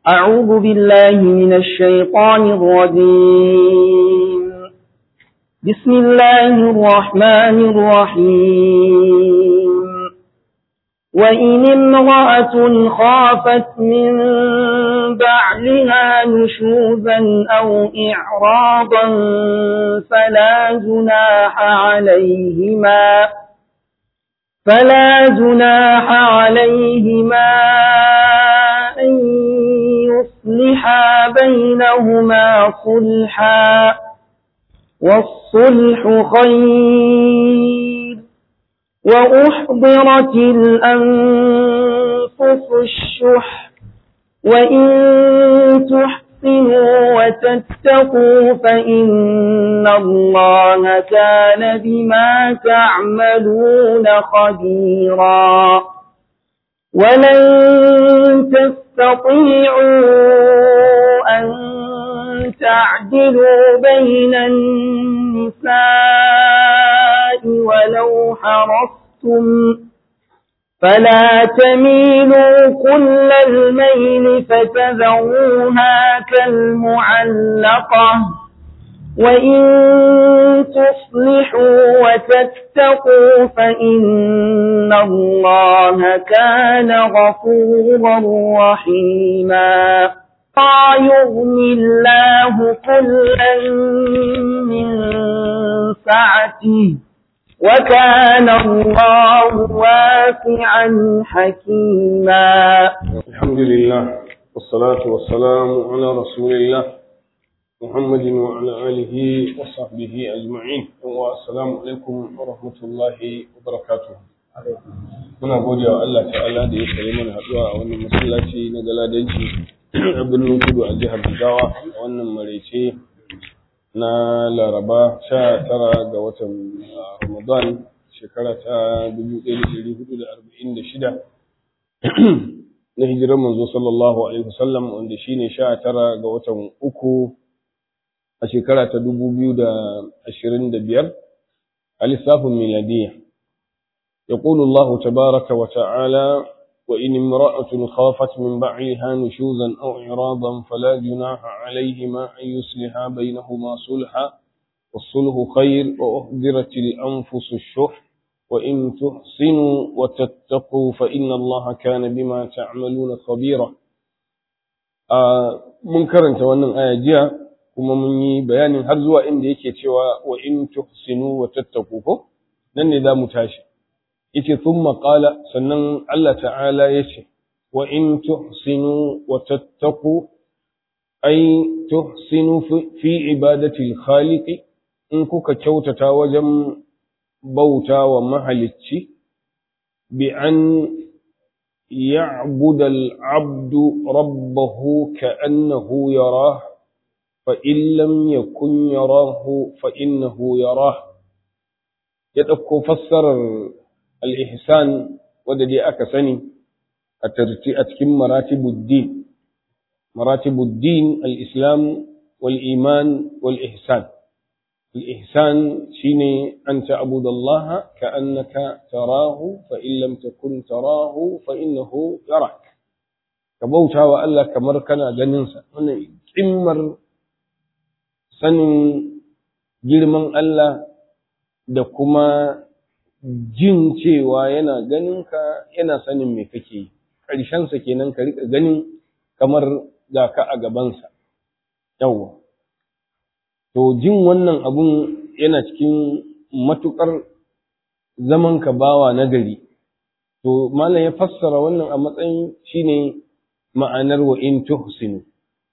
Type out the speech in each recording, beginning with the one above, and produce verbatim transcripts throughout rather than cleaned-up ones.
أعوذ بالله من الشيطان الرجيم. بسم الله الرحمن الرحيم. وإن امرأة خافت من بعلها نشوزا أو إعراضا فلا جناح عليهما فلا جناح عليهما أن يصلحا بينهما صلحا والصلح خير وأحضرت الأنفس الشح وإن تحسنوا وتتقوا فإن الله كان بما تعملون خبيرا ولن تستطيعوا أن تعدلوا بين النساء ولو حرصتم فلا تميلوا كل الميل فتذروها كالمعلقة وإن تصلحوا وتتقوا فإن الله كان غفورا رحيما لا يغني الله كلا من سعته وكان الله واسعا حكيما. الحمد لله والصلاة والسلام على رسول الله محمد وعلى آله وصحبه أجمعين. والسلام عليكم ورحمة الله وبركاته. muna gode wa Allah ta'ala da ya kare mana haɗuwa a wannan masallaci na Galadanci a birnin Kudu a jihar Jigawa a wannan maraice na Laraba sha tara ga watan Ramadan shekara ta dubu ɗaya da ɗari hudu da arba'in da shida na hijirar manzo sallallahu alaihi wasallam wanda shine sha tara ga watan uku a shekara ta dubu biyu da ashirin da biyar a lissafin miladiyya. يقول الله تبارك وتعالى وإن امرأة خافت من بعلها نشوزا أو إعراضا فلا جناح عليهما أن يصلحا بينهما صلحا والصلح خير وأحضرت الأنفس الشح وإن تحسنوا وتتقوا فإن الله كان بما تعملون خبيرا. منكرا توانا آية جاء kuma mun yi bayanin har zuwa inda yake cewa wa in tuhsinu wa tattaqu ko nan ne za mu tashi yace thumma qala sannan Allah ta'ala yace wa in tuhsinu wa tattaqu ay tuhsinu fi ibadati al-khaliq in kuka kyautata wajen bauta wa mahalicci bi an ya'budu al-'abdu rabbahu ka'annahu yarah فإن لم يكن يراه فإنه يراه يدكو فسر الإحسان وددي أكسني أترتئت كم مراتب الدين مراتب الدين الإسلام والإيمان والإحسان. الإحسان شيني أن تعبد الله كأنك تراه فإن لم تكن تراه فإنه يراك كبوتا وألا كمركنا جننسا كمر sanin girman Allah da kuma jin cewa yana ganinka yana sanin me kake yi ƙarshensa kenan ka riƙa ganin kamar ga ka a gabansa yawwa to jin wannan abun yana cikin matuƙar zaman ka bawa nagari to malam ya fassara wannan a matsayin shine ma'anar wa in tuhsinu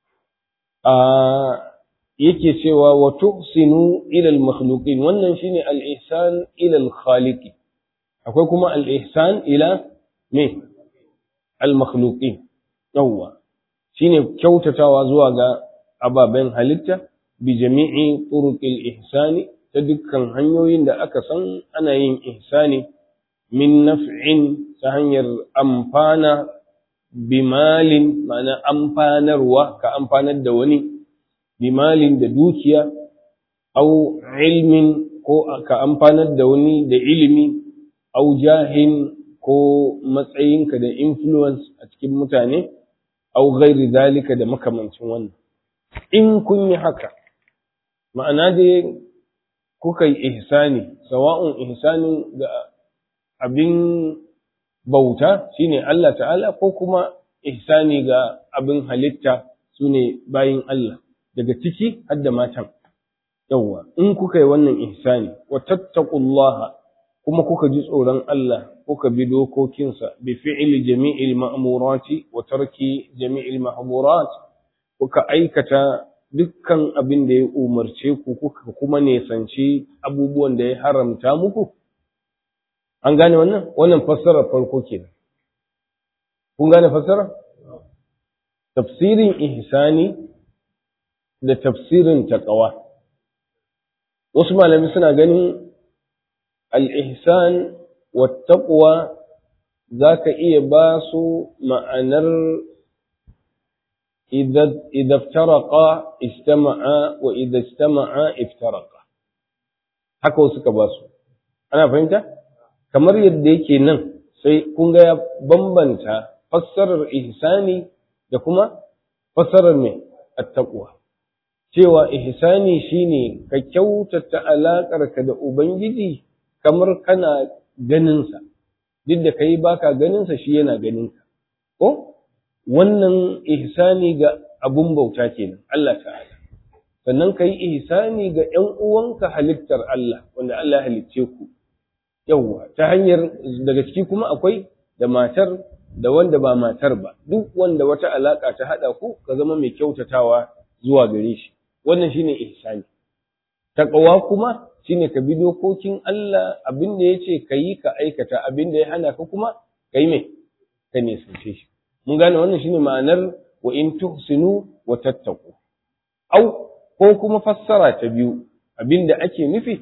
a yake cewa wa tuhsinu ila al-makhluqin wannan shine al-ihsan ila al-khaliq akwai kuma al-ihsan ila me al-makhluqin yawa shine kyautatawa zuwa ga ababen halitta bi jami'i turuqil ihsani ta dukkan hanyoyin da aka san ana yin ihsani min naf'in ta hanyar amfana bimalin ma'ana amfanarwa ka amfanar da wani bimalin da dukiya au ilmin ko ka amfanar da wani da ilimi au jahin ko matsayinka da influence a cikin mutane au ghairi zalika da makamancin wannan in kun yi haka ma'ana dai kuka yi ihsani sawa'un ihsanin ga abin bauta shine Allah ta'ala ko kuma ihsani ga abin halitta sune bayin Allah daga ciki har da matan yawa in kuka yi wannan ihsani wa tattaqullaha kuma kuka ji tsoron Allah kuka bi dokokinsa bi fi'li jami'il ma'murati wa tarki jami'il mahdurat kuka aikata dukkan abin da ya umarce ku kuka kuma nesanci abubuwan da ya haramta muku an gane wannan wannan fassarar farko kenan kun gane fassara tafsirin ihsani da tafsirin taqwa wasu malami suna ganin al-ihsan wa taqwa zaka iya ba su ma'anar idza idza iftaraqa istama'a wa idza istama'a iftaraqa haka wasu ka ba su ana fahimta kamar yadda yake nan sai kun ga ya bambanta fassarar ihsani da kuma fassarar mai at-taqwa cewa ihsani shine ka kyautata alaƙarka da ubangiji kamar kana ganin sa duk da kai baka ganin sa shi yana ganin ka ko wannan ihsani ga abun bauta kenan Allah ta'ala sannan kai ihsani ga ƴan uwanka halittar Allah wanda Allah ya halicce ku yawa ta hanyar daga ciki kuma akwai da matar da wanda ba matar ba duk wanda wata alaka ta hada ku ka zama mai kyautatawa zuwa gare shi wannan shine ihsani taqwa kuma shine ka bi dokokin Allah abinda yace kayi ka aikata abinda ya hana ka kuma kai me ka nisance shi mun gane wannan shine ma'anar wa in tuhsinu wa tattaqu au ko kuma fassara ta biyu abinda ake nufi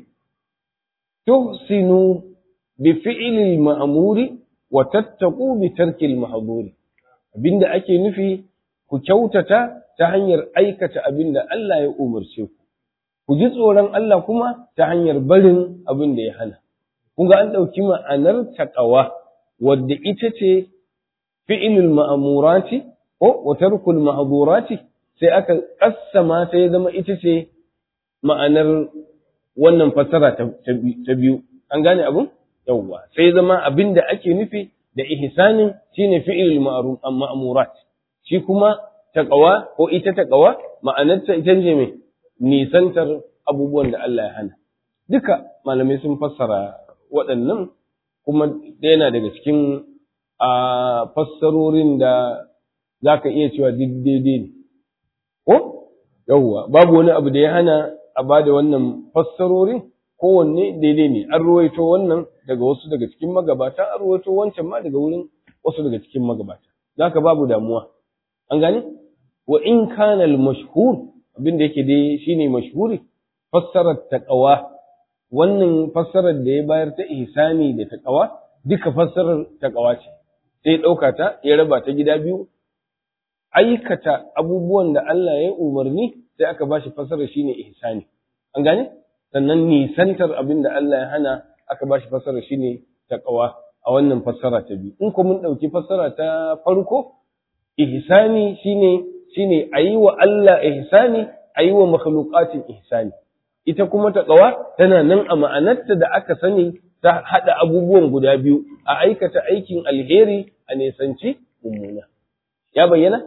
tuhsinu bi fi'li al-ma'muri wa tattaqu bi tarki al-mahdhuri abinda ake nufi ku kyautata ta hanyar aikata abinda Allah ya umarce ku ku ji tsoron Allah kuma ta hanyar barin abinda ya hana kun ga an dauki ma'anar taqwa wadda ita ce fi'lul ma'murati ko wa tarkul mahdhurati sai aka kassama ta ya zama ita ce ma'anar wannan fassara ta biyu an gane abun yawwa sai zama abinda ake nufi da ihsanin shine fi'lul ma'murat shi kuma taqwa ko ita taqwa ma'anarta ita ce me nisantar abubuwan da Allah ya hana duka malamai sun fassara waɗannan kuma yana daga cikin a fassarorin da zaka iya cewa duk daidai ne ko yawwa babu wani abu da ya hana a bada wannan fassarorin kowanne daidai ne an ruwaito wannan daga wasu daga cikin magabata an ruwaito wancan ma daga wurin wasu daga cikin magabata zaka babu damuwa an gane wa in kana al-mashhur abinda yake dai shine mashhuri fassarar taqwa wannan fassarar da ya bayar ta ihsani da taqwa duka fassarar taqwa ce sai dauka ta ya raba ta gida biyu aikata abubuwan da Allah ya umarni sai aka bashi fassarar shine ihsani an gane sannan nisantar abin da Allah ya hana aka ba shi fassara shi ne taƙawa a wannan fassara ta biyu. In kuma mun ɗauki fassara ta farko, ihsani shi ne shi ne a yi wa Allah ihsani, a yi wa makhluƙatin ihsani. Ita kuma taƙawa tana nan a ma'anarta da aka sani ta haɗa abubuwan guda biyu, a aikata aikin alheri a nisanci mummuna. Ya bayyana?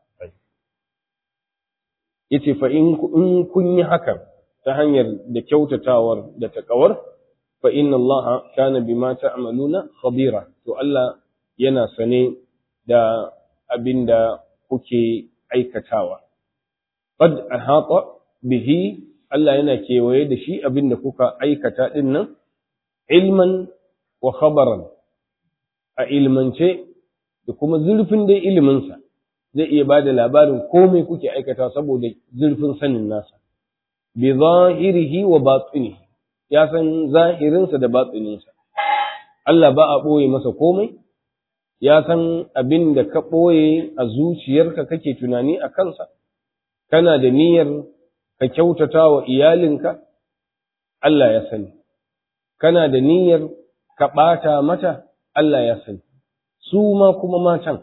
Yace fa in kun yi hakan ta hanyar da kyautatawar da taƙawar fa inna Allah kana bima ta'maluna khabira to Allah yana sane da abinda kuke aikatawa qad ahata bihi Allah yana kewaye da shi abinda kuka aikata din nan ilman wa khabaran a ilmance da kuma zurfin da iliminsa zai iya bada labarin komai kuke aikata saboda zurfin sanin nasa bi zahirihi wa batinihi ya san zahirinsa da batininsa Allah ba a ɓoye masa komai ya san abin da ka ɓoye a zuciyarka kake tunani a kansa kana da niyyar ka kyautata wa iyalinka Allah ya sani kana da niyyar ka ɓata mata Allah ya sani su ma kuma matan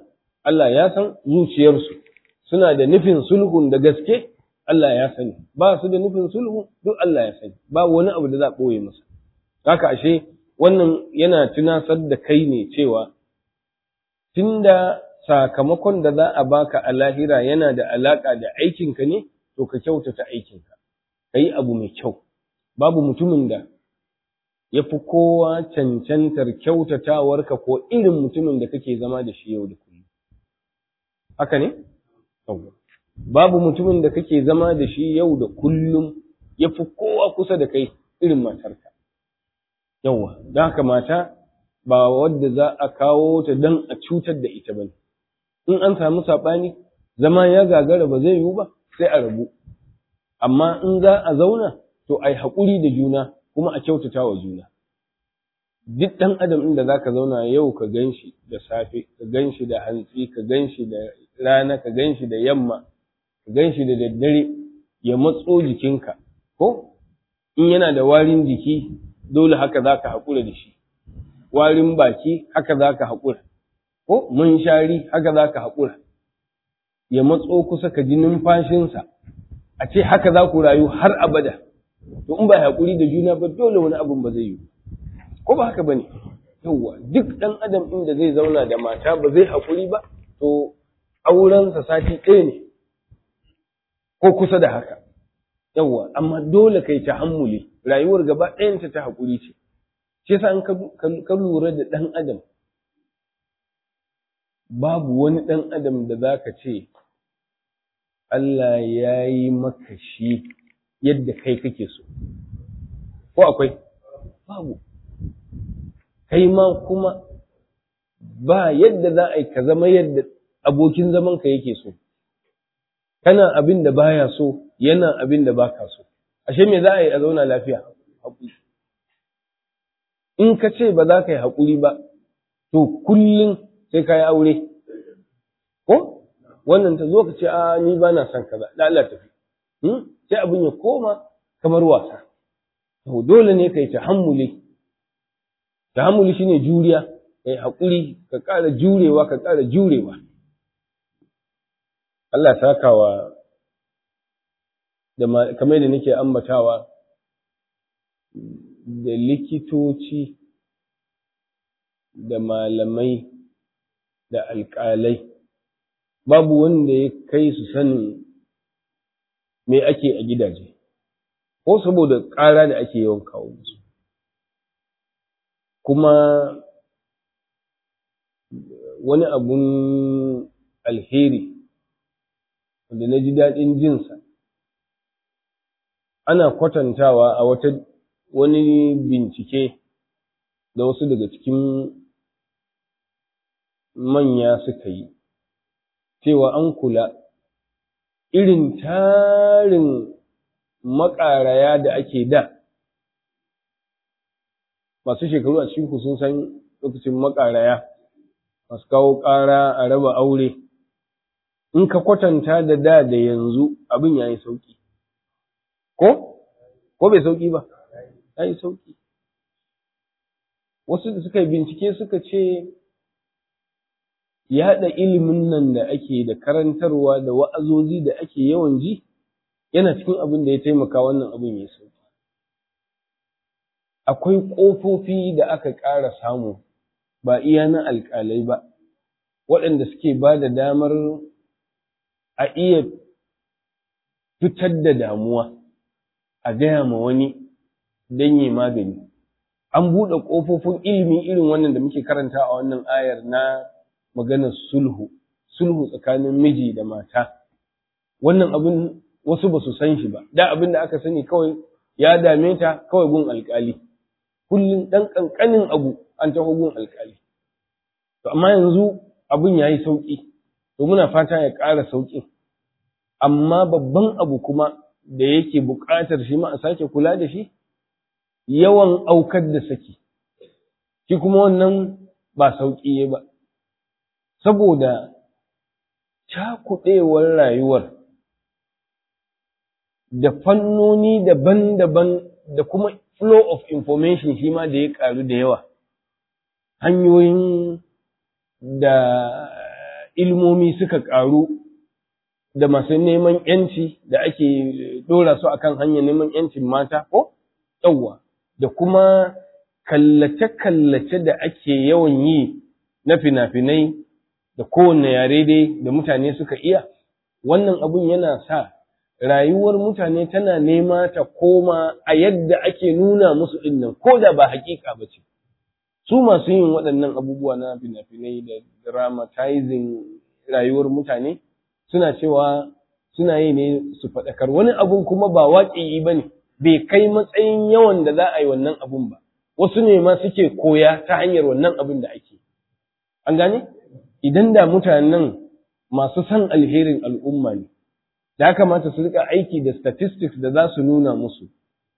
Allah ya san zuciyarsu suna da nufin sulhun da gaske Allah ya sani ba su da nufin sulhu duk Allah ya sani ba wani abu da za a ɓoye masa haka ashe wannan yana tunasar da kai ne cewa tunda sakamakon da za a baka a lahira yana da alaka da aikinka ne to ka kyautata aikinka ka yi abu mai kyau babu mutumin da ya fi kowa cancantar kyautatawarka ko irin mutumin da kake zama da shi yau da kullum haka ne babu mutumin da kake zama da shi yau da kullum ya fi kowa kusa da kai irin matarka yawa don haka mata ba wadda za a kawo ta don a cutar da ita ba ne in an samu saɓani zama ya gagara ba zai yiwu ba sai a rabu amma in za a zauna to a yi haƙuri da juna kuma a kyautata wa juna duk ɗan adam inda za ka zauna yau ka gan shi da safe ka gan shi da hantsi ka gan shi da rana ka gan shi da yamma ka gan shi da daddare ya matso jikinka ko in yana da warin jiki dole haka za ka haƙura da shi warin baki haka za ka haƙura ko munshari haka za ka haƙura ya matso kusa ka ji numfashinsa a ce haka za ku rayu har abada to in ba haƙuri da juna ba dole wani abin ba zai yi ko ba haka ba ne yauwa duk ɗan adam inda zai zauna da mata ba zai haƙuri ba to aurensa sati ɗaya ne ko kusa da haka yauwa amma dole kai tahammuli rayuwar gaba ɗayanta ta haƙuri ce shi yasa in ka lura da ɗan adam babu wani ɗan adam da za ka ce Allah ya yi maka shi yadda kai kake so ko akwai babu kai ma kuma ba yadda za a yi ka zama yadda abokin zamanka yake so kana abin da baya so yana abin da baka so ashe me za a yi a zauna lafiya haƙuri in ka ce ba za ka yi haƙuri ba to kullum sai ka yi aure ko wannan ta zo ka ce a ni ba na son kaza da Allah tafi sai abin ya koma kamar wasa to dole ne kai tahammuli tahammuli shine juriya kai haƙuri ka ƙara jurewa ka ƙara jurewa Allah ya sakawa da kamar da nake ambatawa da likitoci da malamai da alƙalai babu wanda ya kai su sanin me ake a gidaje ko saboda ƙara da ake yawan kawo musu kuma wani abun alheri wanda na ji daɗin jinsa ana kwatantawa a wata wani bincike da wasu daga cikin manya suka yi cewa an kula irin tarin maƙaraya da ake da masu shekaru a cikin sun san lokacin maƙaraya masu kawo ƙara a raba aure in ka kwatanta da da da yanzu abin ya yi sauƙi ko? ko bai sauƙi ba ya yi sauƙi wasu da suka yi bincike suka ce yaɗa ilimin nan da ake da karantarwa da wa'azozi da ake yawan ji yana cikin abin da ya taimaka wannan abin ya sauƙi akwai ƙofofi da aka ƙara samu ba iya na alƙalai ba waɗanda suke ba da damar a iya fitar da damuwa a gaya ma wani don yi magani an buɗe ƙofofin ilimi irin wannan da muke karanta a wannan ayar na maganar sulhu sulhu tsakanin miji da mata wannan abin wasu ba su san shi ba da abin da aka sani kawai ya dame ta kawai gun alƙali kullum ɗan ƙanƙanin abu an taho gun alƙali to amma yanzu abin ya yi sauƙi to muna fata ya ƙara sauƙi amma babban abu kuma da yake buƙatar shi ma a sake kula da shi yawan aukar da saki shi kuma wannan ba sauƙi ba saboda cakuɗewar rayuwar da fannoni daban-daban da kuma flow of information shi ma da ya ƙaru da yawa hanyoyin da ilmomi suka ƙaru da masu neman ‘yanci da ake ɗora su akan hanyar neman ‘yancin mata ko yawwa, da kuma kallace-kallace da ake yawan yi na fina-finai da kowanne yare dai da mutane suka iya, wannan abun yana sa rayuwar mutane tana nema ta koma a yadda ake nuna musu ɗinnan, ko da ba hakika ba ce. Su masu yin waɗannan abubuwa na fina-finai da dramatizing rayuwar mutane suna cewa suna yi ne su faɗakar, wani abun kuma ba waƙi ba ne, bai kai matsayin yawan da za a yi wannan abun ba. Wasu ne ma suke koya ta hanyar wannan abin da ake. An gane? Idan da mutanen masu san alherin al'umma ne, da kamata su rika aiki da statistics da za su nuna musu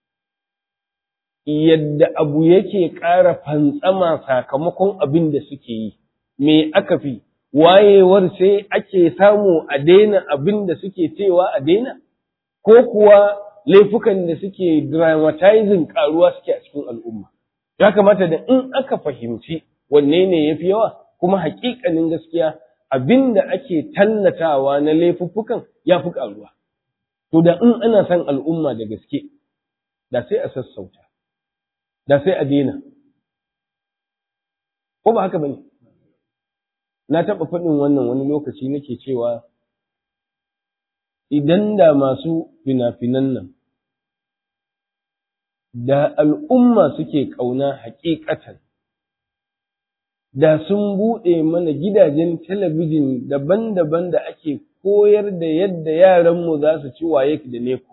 yadda abu yake ƙara fantsama sakamakon abin da suke yi. Me aka fi, wayewar sai ake samu a daina abin da suke cewa a daina, ko kuwa laifukan da suke dramatizing ƙaruwa suke a cikin al'umma. Ya kamata da in aka fahimci wanne ne ya fi yawa, kuma haƙiƙanin gaskiya abin da ake tallatawa na laifuffukan ya fi ƙaruwa. To da in ana son al'umma da gaske, da sai a sassauta, da sai a daina. Ko ba haka ba ne? Na taɓa faɗin wannan wani lokaci nake cewa, idan da masu fina-finan nan, da al'umma suke ƙauna haƙiƙatan, da sun buɗe mana gidajen talabijin daban-daban da ake koyar da yadda yaranmu za su ci waye da neko.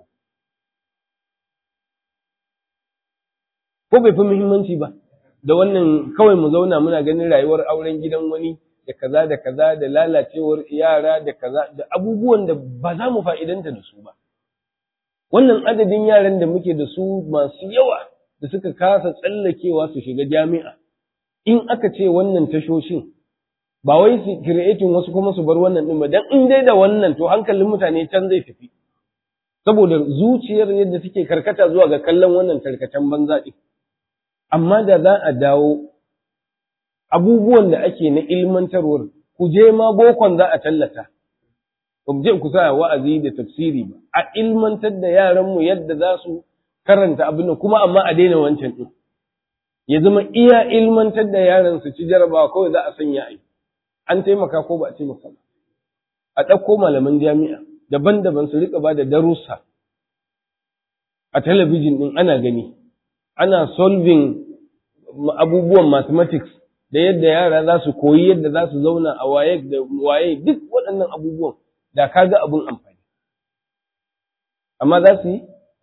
Ko bai fi muhimmanci ba, da wannan kawai mu zauna muna ganin rayuwar auren gidan wani da kaza da kaza da lalacewar yara da kaza da abubuwan da ba za mu fa'idanta da su ba. Wannan adadin yaran da muke da su masu yawa da suka kasa tsallakewa su shiga jami'a. In aka ce wannan tashoshin, ba wai su creating wasu kuma su bar wannan ɗin ba, don in dai da wannan to hankalin mutane can zai tafi. Saboda zuciyar yadda take karkata zuwa ga kallon wannan tarkacen banza ɗin. Amma da za a dawo abubuwan da ake na ilmantarwar, ku je ma bokon za a tallata. Ba mu je ku sa wa'azi da tafsiri ba, a ilmantar da yaranmu yadda za su karanta abin nan kuma amma a daina wancan ɗin. Ya zama iya ilmantar da yaran su ci jarabawa kawai za a sanya a yi. An taimaka ko ba a taimaka ba. A ɗauko malaman jami'a daban-daban su riƙa ba da darussa a talabijin ɗin ana gani. Ana solving abubuwan mathematics da yadda yara za su koyi yadda za su zauna a waye da waye duk waɗannan abubuwan da ka ga abin amfani. Amma za su yi?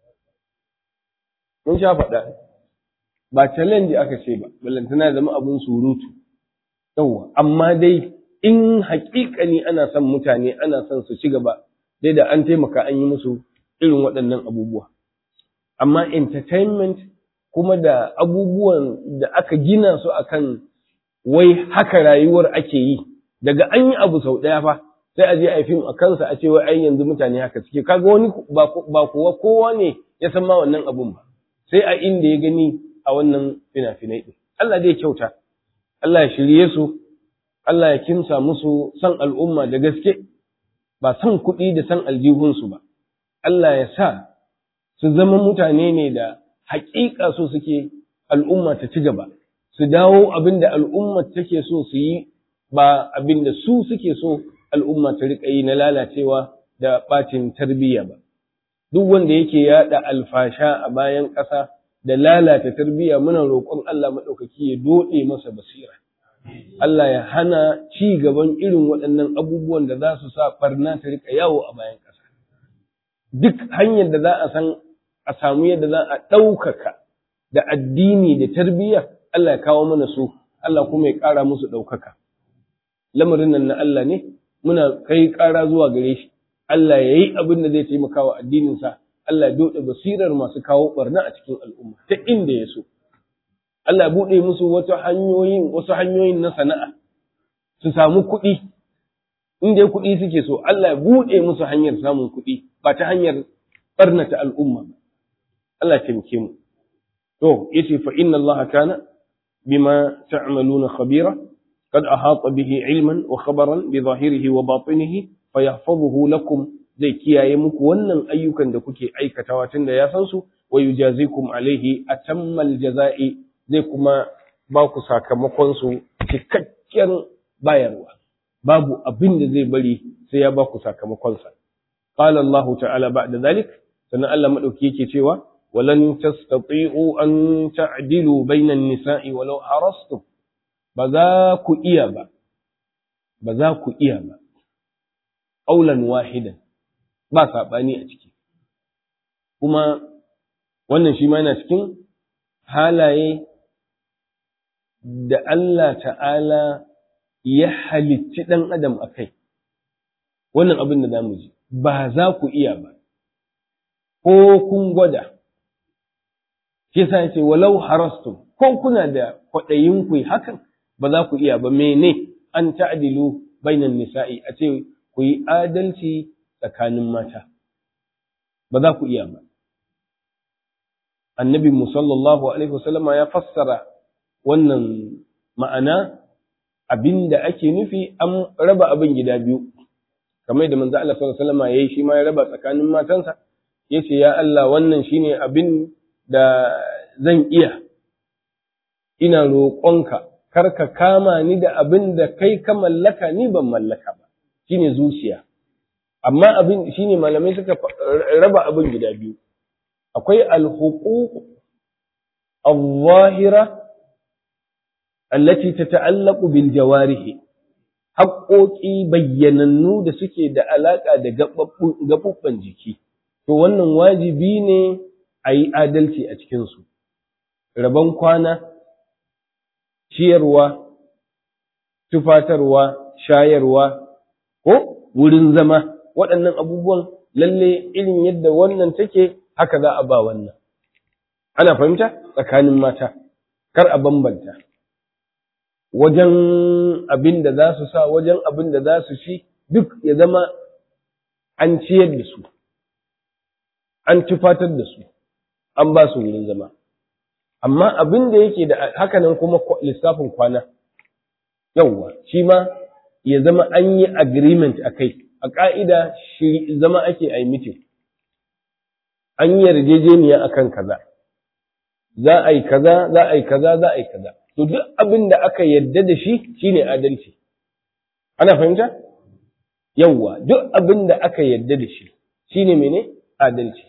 Mun sha faɗa. Ba challenge aka ce ba, ballantana zama abun surutu. Yawwa, amma dai in haƙiƙani ana son mutane, ana son su ci gaba, dai da an taimaka an yi musu irin waɗannan abubuwa. Amma entertainment kuma da abubuwan da aka gina su akan wai haka rayuwar ake yi, daga an yi abu sau ɗaya fa, sai a je a yi fim a kansa a ce wai ai yanzu mutane haka suke. Kaga wani ba kuwa kowa ne ya san ma wannan abun ba, sai a inda ya gani a wannan fina-finai ɗin. Allah dai kyauta, Allah ya shirye su, Allah ya kimsa musu san al'umma da gaske, ba san kuɗi da san aljihunsu ba. Allah ya sa su zama mutane ne da haƙiƙa so suke al'umma ta ci gaba, su dawo abin da al'umma take so su yi, ba abin da su suke so al'umma ta riƙa yi na lalacewa da ɓacin tarbiyya ba. Duk wanda yake yaɗa alfasha a bayan ƙasa da lalata tarbiyya, muna roƙon Allah maɗaukaki ya doɗe masa basira. Allah ya hana ci gaban irin waɗannan abubuwan da za su sa ɓarna ta riƙa yawo a bayan ƙasa. Duk hanyar da za a san a samu yadda za a ɗaukaka da addini da tarbiyya, Allah ya kawo mana su, Allah kuma ya ƙara musu ɗaukaka. Lamarin nan na Allah ne, muna kai ƙara zuwa gare shi. Allah ya yi abin da zai taimaka wa addininsa, Allah ya doɗe basirar masu kawo ɓarna a cikin al'umma ta inda ya so. Allah ya buɗe musu wasu hanyoyin, wasu hanyoyin na sana'a, su samu kuɗi, inda kuɗi suke so, Allah ya buɗe musu hanyar samun kuɗi, ba ta hanyar ɓarnata al'umma. Allah ya taimake mu. To, yace fa inna Allah kana bima ta'maluna khabira, قد أحاط به علما وخبرا بظاهره وباطنه فيحفظه لكم zai kiyaye muku wannan ayyukan da kuke aikatawa tun da ya san su wa yujazikum alaihi atammal jaza'i zai kuma ba ku sakamakon su cikakken bayarwa babu abin da zai bari sai ya ba ku sakamakon sa qala Allah ta'ala ba'da zalik sannan Allah madauki yake cewa walan tastati'u an ta'dilu bainan nisa'i walau harastum ba za ku iya ba ba za ku iya ba qaulan wahidan ba saɓani a ciki kuma wannan shi ma yana cikin halaye da Allah ta'ala ya halicci ɗan adam a kai wannan abin da zamu ji ba za ku iya ba ko kun gwada shi sa yace walau harastum ko kuna da kwaɗayin ku hakan ba za ku iya ba mene an ta'dilu bainan nisa'i a ce ku yi adalci tsakanin mata ba za ku iya ba annabi sallallahu alaihi wasallama ya fassara wannan ma'ana abinda ake nufi an raba abin gida biyu kamar da manzo Allah sallallahu alaihi wasallama yayi shi ma ya raba tsakanin matansa yace ya Allah wannan shine abin da zan iya ina roƙonka kar ka kama ni da abin da kai ka mallaka ni ban mallaka ba shine zuciya amma abin shine malamai suka raba abin gida biyu akwai al-huquq al-zahira allati tata'allaqu bil jawarih haƙoƙi bayyanannu da suke da alaka da gababban jiki to wannan wajibi ne a yi adalci a cikin su rabon kwana ciyarwa tufatarwa shayarwa ko wurin zama waɗannan abubuwan lalle irin yadda wannan take haka za a ba wannan ana fahimta tsakanin mata kar a bambanta wajen abin da za su sa wajen abin da za su ci duk ya zama an ciyar da su an tufatar da su an ba su wurin zama amma abin da yake da hakanan kuma lissafin kwana yawwa shi ma ya zama an yi agreement a kai a ƙa'ida shi zama ake a yi mitin, an yi yarjejeniya a kan kaza, za a yi kaza, za a yi kaza, za a yi kaza. To duk abin da aka yarda da shi shi ne adalci. Ana fahimta? Yawwa, duk abin da aka yarda da shi shi ne mene? Adalci.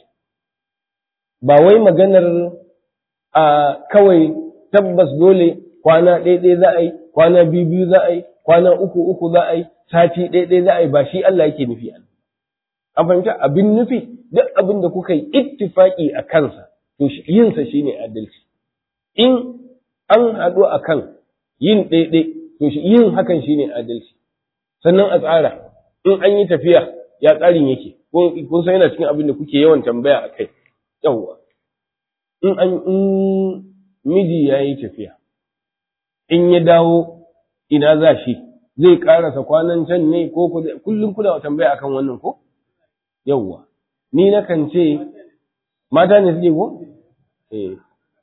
Ba wai maganar a kawai tabbas dole kwana ɗaya za a yi, kwana biyu biyu za a yi, kwana uku uku za a yi, sati ɗaya za a yi ba shi Allah yake nufi an. An fahimta abin nufi duk abin da kuka yi ittifaki a kansa to yinsa shi ne adalci. In an haɗu a kan yin ɗaiɗai to yin hakan shi ne adalci. Sannan a tsara in an yi tafiya ya tsarin yake kun san yana cikin abin da kuke yawan tambaya a kai. Yawwa in an in miji ya yi tafiya in ya dawo ina za shi zai karasa kwanan can ne ko kullum kuna tambaya akan wannan ko yawwa ni nakan ce mata ne suke ko eh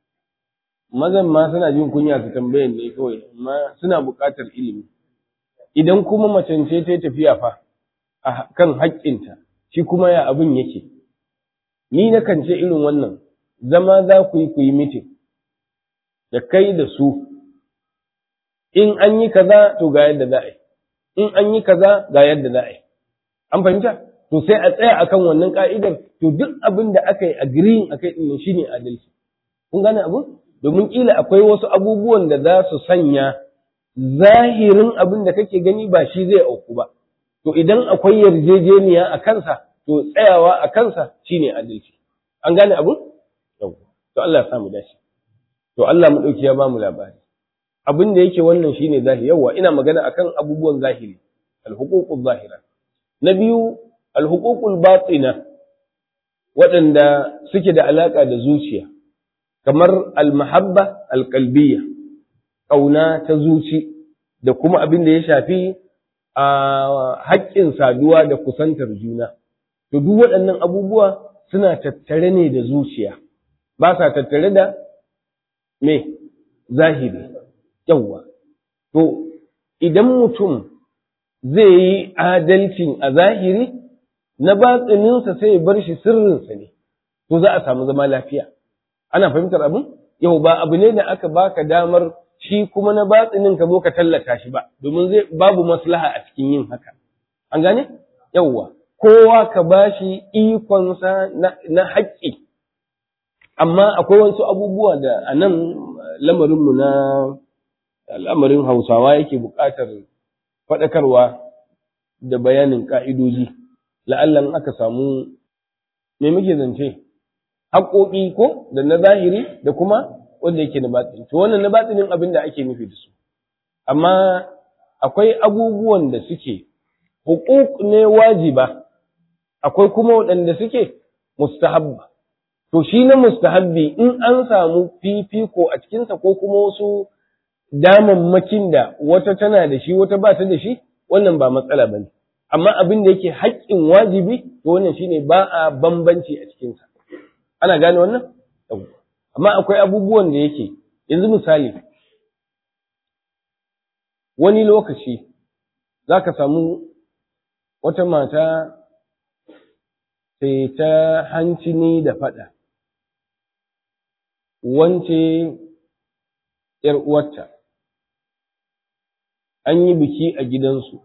mazan ma suna jin kunya su tambayan ne kawai amma suna buƙatar ilimi idan kuma macen ce ta tafiya fa a kan haƙƙinta shi kuma ya abin yake ni nakan ce irin wannan zama za ku yi ku yi mitin da kai da su in an yi kaza to ga yadda za a yi in an yi kaza ga yadda za a yi an fahimta to sai a tsaya akan wannan ka'idar to duk abin da aka yi agreeing akai din shine adalci kun gane abu domin kila akwai wasu abubuwan da za su sanya zahirin abin da kake gani ba shi zai auku ba to idan akwai yarjejeniya a kansa to tsayawa a kansa shine adalci an gane abu to Allah ya samu dace to Allah mu dauki ya ba mu labari abin da yake wannan shine zahiri yawa ina magana akan abubuwan zahiri al-huququz zahira na biyu al-huququl batina waɗanda suke da alaka da zuciya kamar al-mahabba al-qalbiyya kauna ta zuci da kuma abin da ya shafi a haƙƙin saduwa da kusantar juna to duk waɗannan abubuwa suna tattare ne da zuciya ba sa tattare da me zahiri yawwa to idan mutum zai yi adalcin a zahiri na batsininsa sai ya bar shi sirrinsa ne, to za a samu zama lafiya. Ana fahimtar abin? Yau ba abu ne da aka baka damar shi kuma na batsinin ka zo ka tallata shi ba, domin zai babu maslaha a cikin yin haka. An gane? Yawwa, kowa ka bashi ikonsa na, na haƙƙi. Amma akwai wasu abubuwa da a nan lamarinmu na al'amarin Hausawa yake buƙatar faɗakarwa da bayanin ƙa'idoji, la'allan aka samu me muke zance, haƙoƙi ko da na zahiri da kuma wanda yake na batsini. To wannan na batsinin abin da ake nufi da su. Amma akwai abubuwan da suke hukuk ne wajiba, akwai kuma waɗanda suke mustahabba. To shi na mustahabbi in an samu fifiko a cikinsa ko kuma wasu damammakin da wata tana da shi wata ba ta da shi, wannan ba matsala ba ne. Amma abin da yake haƙƙin wajibi, to wannan shine ba a bambanci a cikinsa. Ana gane wannan? Amma akwai abubuwan da yake, yanzu misali, wani lokaci za ka samu wata mata sai ta hancini da faɗa, wance ‘yar uwarta, an yi biki a gidansu,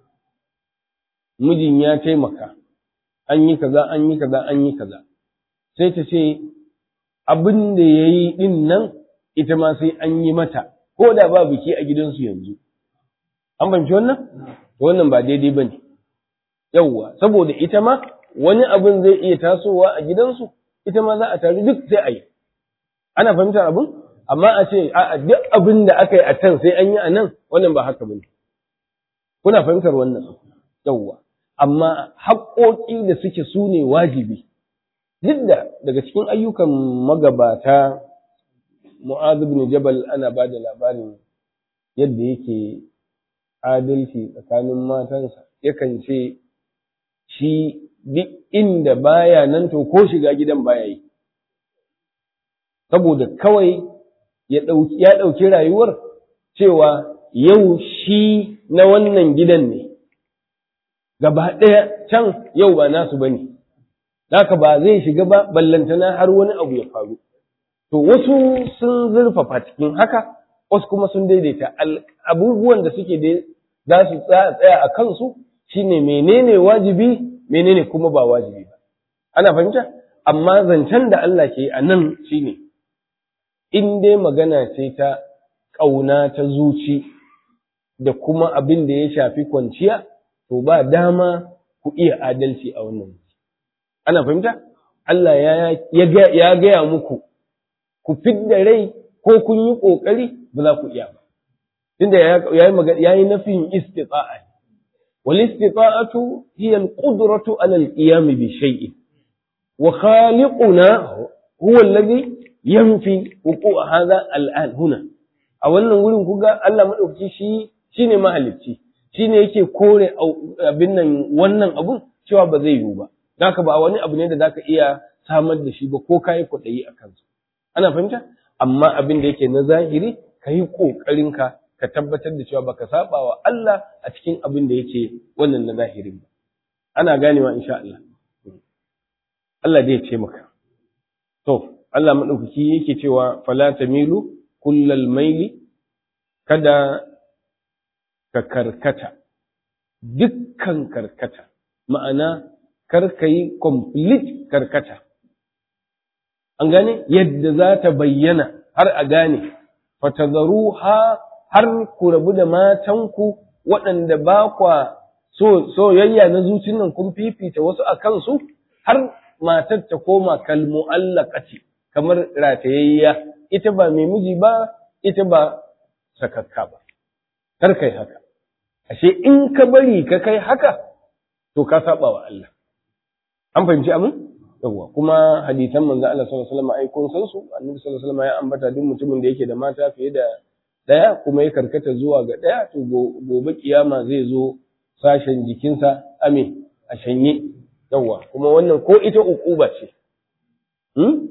mijin ya taimaka, an yi kaza, an yi kaza, an yi kaza, sai ta ce abin da ya yi ɗin nan ita ma sai an yi mata, ko da ba biki a gidansu yanzu. An fahimci wannan? Wannan ba daidai ba ne. Yawwa, saboda ita ma wani abin zai iya tasowa a gidansu, ita ma za a taru duk sai a yi. Ana fahimtar abin? Amma a ce, a duk abin da aka yi a can sai an yi a nan, wannan ba haka ba ne. Kuna fahimtar wannan? Yawwa. Amma haƙoƙi da suke su ne wajibi. Duk da daga cikin ayyukan magabata, Mu'adh ibn Jabal ana ba da labarin yadda yake adalci tsakanin matansa, yakan ce shi duk inda baya nan to ko shiga gidan baya yi. Saboda kawai ya ɗauki ya ɗauki rayuwar cewa yau shi na wannan gidan ne, gaba ɗaya can yau ba nasu ba ne. Haka ba zai shiga ba ballantana har wani abu ya faru. To wasu sun zurfafa cikin haka, wasu kuma sun daidaita abubuwan da suke da za su tsaya a kansu shine menene wajibi menene kuma ba wajibi ba. Ana fahimta? Amma zancen da Allah ke a nan shine in dai magana ce ta ƙauna ta zuci da kuma abin da ya shafi kwanciya, to ba dama ku iya adalci a wannan. Ana fahimta? Allah ya gaya muku, ku fidda rai ko kun yi ƙoƙari ba za ku iya ba. Tunda ya yi nafin istita'a. Wal istita'atu hiya al-qudratu ala al-qiyam bi shay'in. Wa khaliquna huwa alladhi yanfi wuqu'a hadha al-an huna. A wannan wurin kuga Allah madaukaki shi shine mahalicci. Shine yake kore abin nan wannan abun cewa ba zai yiwu ba. Zaka ba wani abu ne da zaka iya samar da shi ba ko kai kuɗi a kansa. Ana fahimta? Amma abin da yake na zahiri kai kokarin ka ka tabbatar da cewa baka saba wa Allah a cikin abin da yake wannan na zahiri ba. Ana ganewa insha Allah. Allah zai ce maka. To, Allah madaukaki yake cewa fala tamilu kullal maili, kada ka karkata dukkan karkata, ma'ana kar ka yi complete karkata. An gane yadda za ta bayyana har a gane, fatadharuha, har ku rabu da matanku waɗanda ba kwa so soyayya na zuciyar nan kun fifita wasu a kansu, har matar ta koma kalmu'allaqati, kamar ratayayya, ita ba mai miji ba, ita ba sakakka ba. Kar kai haka. Ashe in ka bari ka kai haka, to ka saba wa Allah. An fahimci abin? Yawwa, kuma hadisan manzo Allah sallallahu alaihi wasallam ai kun san su, Annabi sallallahu alaihi wasallam ya ambata duk mutumin da yake da mata fiye da daya kuma ya karkata zuwa ga daya, to gobe kiyama zai zo sashen jikinsa ame a shanye. Yawwa, kuma wannan ko ita ukuba ce. Hmm?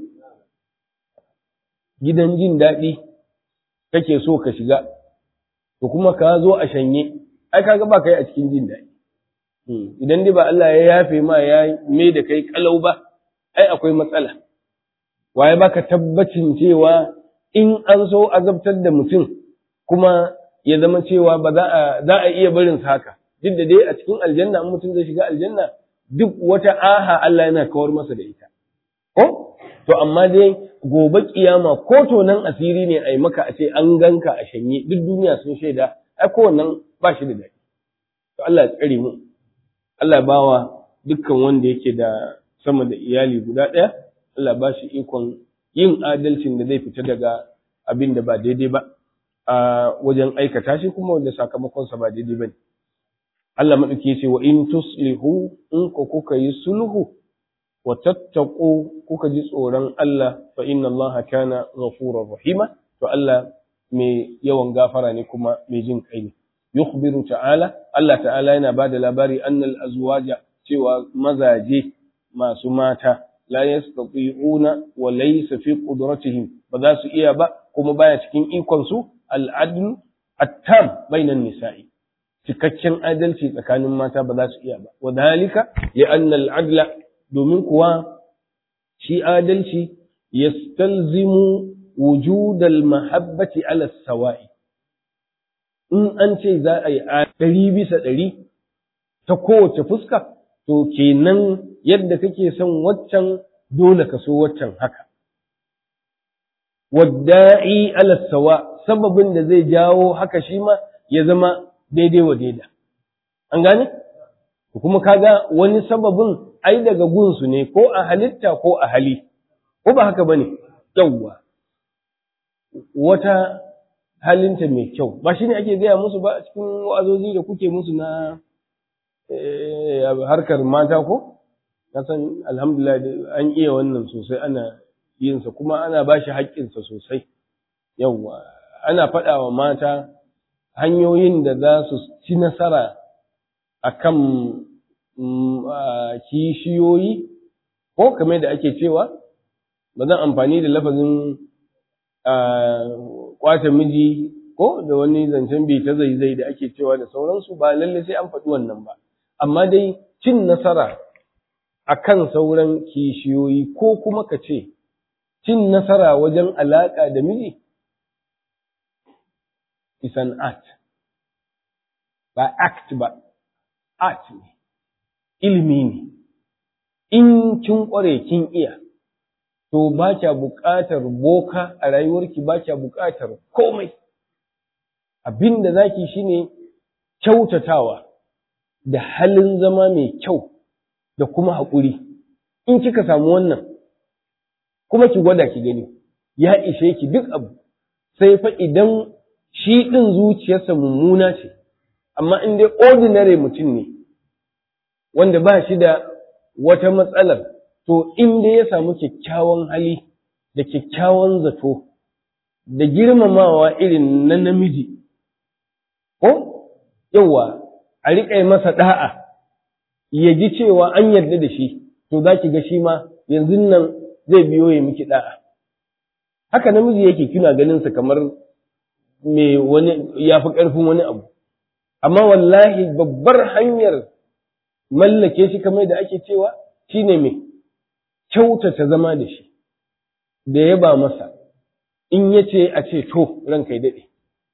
Gidan jin daɗi kake so ka shiga, to kuma ka zo a shanye, ai kaga ba kai a cikin jin daɗi idan dai ba Allah ya yafe ma ya mai da kai kalau ba ai akwai matsala waye baka tabbacin cewa in an so azabtar da mutum kuma ya zama cewa ba za a za a iya barin sa haka duk da dai a cikin aljanna in mutum zai shiga aljanna duk wata aha Allah yana kawar masa da ita ko to amma dai gobe kiyama ko to nan asiri ne ai maka a ce an ganka a shanye duk duniya sun shaida ai ko wannan ba shi da daɗi to Allah ya tsare mu Allah ya bawa dukkan wanda yake da sama da iyali guda ɗaya Allah ba shi ikon yin adalcin da zai fita daga abin da ba daidai ba a wajen aikata shi kuma wanda sakamakonsa ba daidai ba ne. Allah maɗauki ya ce wa in tuslihu in ku kuka yi sulhu wa tattaku kuka ji tsoron Allah fa inna Allah kana ghafurur rahima to Allah mai yawan gafara ne kuma mai jin kai ne. Yukhbiru ta'ala Allah ta'ala yana ba da labari annal azwaja cewa mazaje masu mata la yastati'una wa laysa fi qudratihim ba za su iya ba kuma baya cikin ikon su al-adl at-tam bainan nisa'i cikakken adalci tsakanin mata ba za su iya ba wadhalika li anna al-adla domin kuwa shi adalci yastalzimu wujud al-mahabbati ala as-sawa'i in an ce za a yi ɗari bisa ɗari ta kowace fuska to kenan yadda kake son waccan dole ka so waccan haka wadda'i ala sawa sababin da zai jawo haka shi ma ya zama daidai wa daida an gane kuma kaga wani sababin ai daga gunsu ne ko a halitta ko a hali ko ba haka bane yawwa wata halinta mai kyau ba shine ake gaya musu ba cikin wa'azozi da kuke musu na harkar mata ko na san alhamdulillah an iya wannan sosai ana yin sa kuma ana bashi haƙƙin sa sosai yawa ana faɗa wa mata hanyoyin da za su ci nasara akan kishiyoyi ko kamar da ake cewa ba zan amfani da lafazin kwace miji ko da wani zancen bi ta zaizai da ake cewa da sauransu ba lalle sai an faɗi wannan ba amma dai cin nasara akan sauran kishiyoyi ko kuma ka ce cin nasara wajen alaƙa da miji is an art ba act ba art ne ilimi ne in kin ƙware kin iya to ba kya buƙatar boka a rayuwarki ba kya buƙatar komai abin da zaki shine kyautatawa da halin zama mai kyau da kuma haƙuri in kika samu wannan kuma ki gwada ki gani ya ishe ki duk abu sai fa idan shi ɗin zuciyarsa mummuna ce amma in dai ordinary mutum ne wanda ba shi da wata matsalar to in dai ya samu kyakkyawan hali da kyakkyawan zato da girmamawa irin na namiji ko yawa a riƙa masa da'a ya ji cewa an yarda da shi to za ki ga shi ma yanzu nan zai biyo ya miki da'a haka namiji yake kina ganin sa kamar me wani ya fi ƙarfin wani abu amma wallahi babbar hanyar mallake shi kamar da ake cewa shine me kyautata zama da shi da yaba masa in yace a ce to ranka ya dade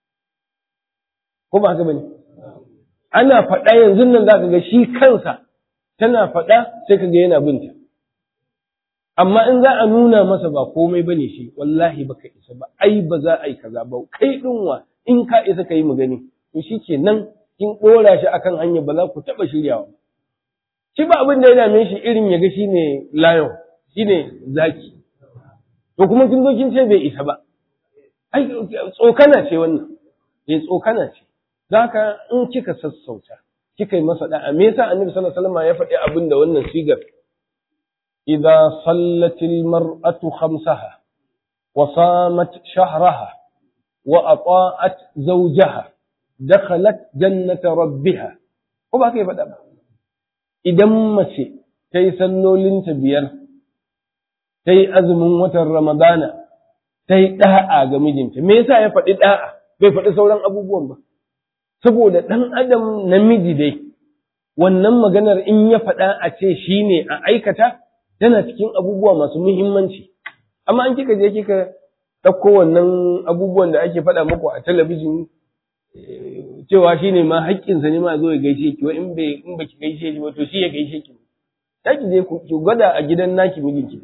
ko ba haka bane ana faɗa yanzu nan zaka ga shi kansa tana faɗa sai kaga yana binta amma in za a nuna masa ba komai bane shi wallahi baka isa ba ai ba za a yi kaza ba kai dinwa in ka isa kai mu gani to shikenan kin dora shi akan hanya ba za ku taba shiryawa shi ba abin da ya dame shi irin ya ga shine lion shine zaki to kuma kin zo kin ce bai isa ba ai tsokana ce wannan eh tsokana ce zaka in kika sassauta kika yi masa da'a me yasa annabi sallallahu alaihi wasallam ya faɗi abin da wannan sigar idza sallatil mar'atu khamsaha wa samat shahraha wa ata'at zawjaha dakhalat jannata rabbiha ko ba kai faɗa ba idan mace ta yi sallolinta biyar ta yi azumin watan ramadana ta yi ɗa'a ga mijinta me yasa ya faɗi ɗa'a bai faɗi sauran abubuwan ba saboda ɗan adam namiji dai wannan maganar in ya faɗa a ce shi ne a aikata tana cikin abubuwa masu muhimmanci. Amma an kika je kika ɗauko wannan abubuwan da ake faɗa muku a talabijin cewa shi ne ma haƙƙinsa ne ma zo ya gaishe ki, wa in bai in baki gaishe shi ba to shi ya gaishe ki. Ta ki je ki gwada a gidan naki mijinki.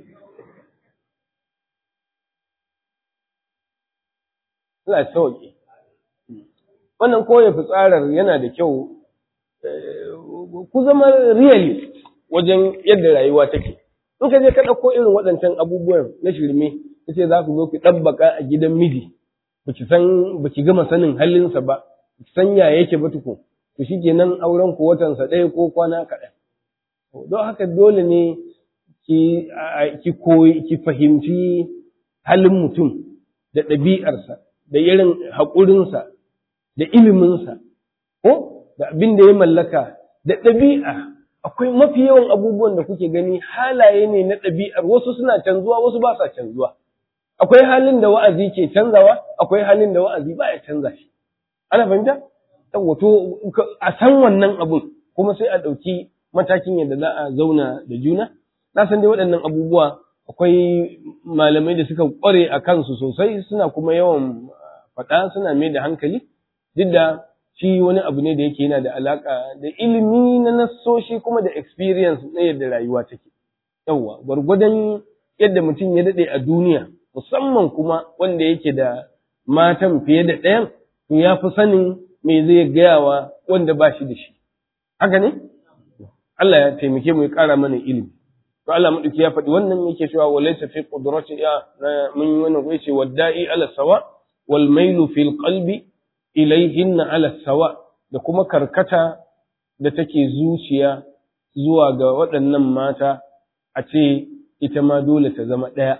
Allah ya sauke. Wannan koya fitsarar yana da kyau ku zama realist wajen yadda rayuwa take. In ka je ka ɗauko irin waɗancan abubuwan na shirme, ka ce za ku zo ku ɗabbaka a gidan miji, baki san baki gama sanin halinsa ba, baki san ya yake ba tukun, to shi kenan auren ku watansa ɗaya ko kwana kaɗan. Don haka dole ne ki ki koyi ki fahimci halin mutum da ɗabi'arsa da irin haƙurinsa da iliminsa ko da abin da ya mallaka da ɗabi'a. Akwai mafi yawan abubuwan da kuke gani halaye ne na ɗabi'ar, wasu suna canzuwa wasu ba sa canzuwa. Akwai halin da wa'azi ke canzawa, akwai halin da wa'azi ba ya canza shi. Ana fahimta? Wato a san wannan abun kuma sai a ɗauki matakin yadda za a zauna da juna. Na san dai waɗannan abubuwa akwai malamai da suka ƙware a kansu sosai, suna kuma yawan faɗa, suna mai da hankali, duk da shi wani abu ne da yake yana da alaƙa da ilimi na nassoshi kuma da experience na yadda rayuwa take. Yawwa, gwargwadon yadda mutum ya daɗe a duniya, musamman kuma wanda yake da matan fiye da ɗayan, to ya fi sanin me zai gayawa wanda ba shi da shi. Haka ne? Allah ya taimake mu ya ƙara mana ilimi. To Allah maɗauki ya faɗi wannan yake cewa wa laysa fi qudrati ya mun yi wannan ko yace wadda'i ala sawa wal mailu fil qalbi ilaihinna ala sawa, da kuma karkata da take zuciya zuwa ga waɗannan mata a ce ita ma dole ta zama ɗaya.